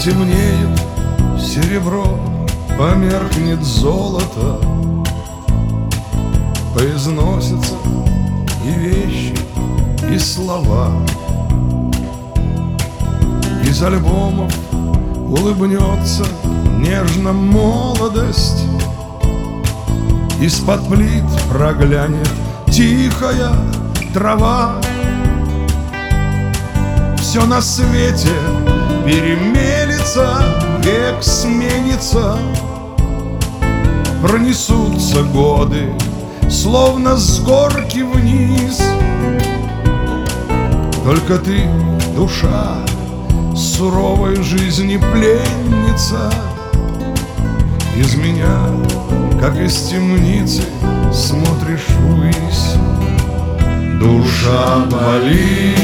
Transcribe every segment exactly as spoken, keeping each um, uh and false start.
Потемнеет серебро, померкнет золото, поизносятся и вещи, и слова. Из альбомов улыбнется нежно молодость, из-под плит проглянет тихая трава. Все на свете перемелется, век сменится, пронесутся годы, словно с горки вниз. Только ты, душа, суровой жизни пленница, из меня, как из темницы, смотришь ввысь. Душа болит,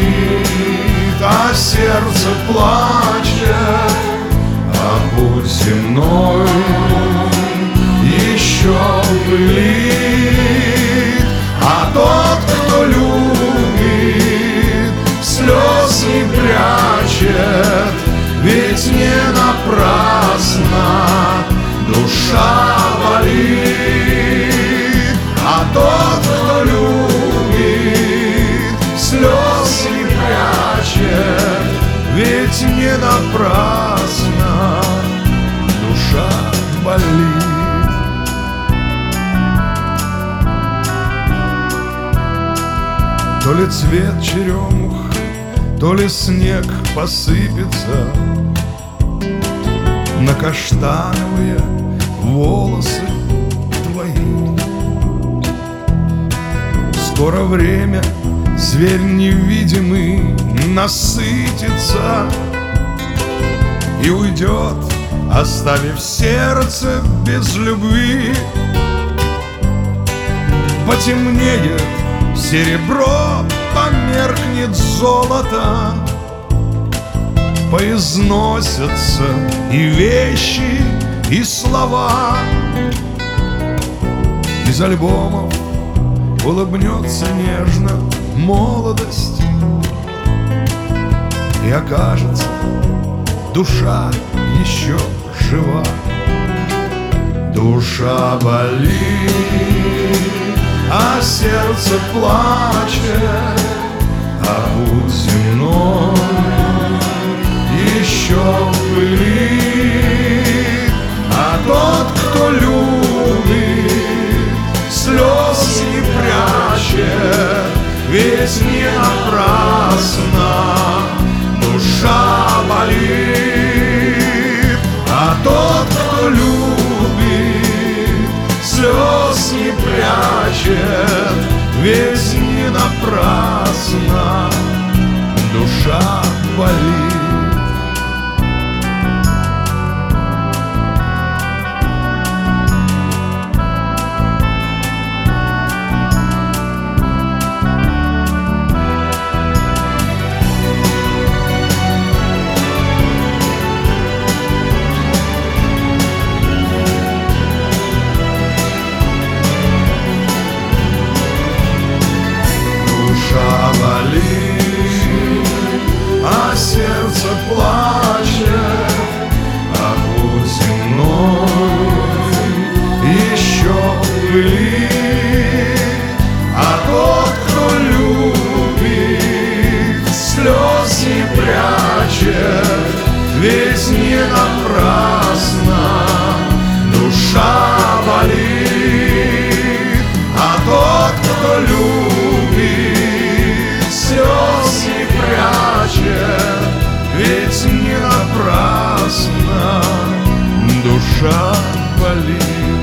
а сердце плачет, а путь земной еще пылит. А тот, кто любит, слез не прячет, ведь не напрасно душа болит. А тот, кто любит, слез не прячет, ведь не напрасно душа болит. То ли цвет черемух, то ли снег посыпется на каштановые волосы твои. Скоро время, зверь невидимый, насытится и уйдет, оставив сердце без любви. Потемнеет серебро, померкнет золото, поизносятся и вещи, и слова. Из альбомов улыбнется нежно молодость, и окажется, душа еще жива. Душа болит, а сердце плачет, а путь земной еще пылит. А тот, кто любит, слез не прячет, ведь не напрасно душа болит. А тот, кто любит, слез не прячет, ведь не напрасно душа болит. А сердце плачет, а путь земной еще пылит. А тот, кто любит, слез не прячет, ведь не напрасно душа болит. А тот, кто любит, слез не прячет, ведь не напрасно душа болит.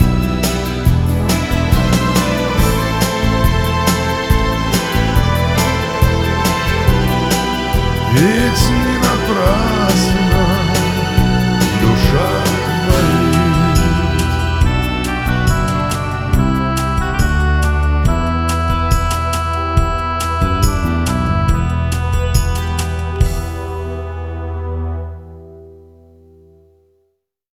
Ведь не напрасно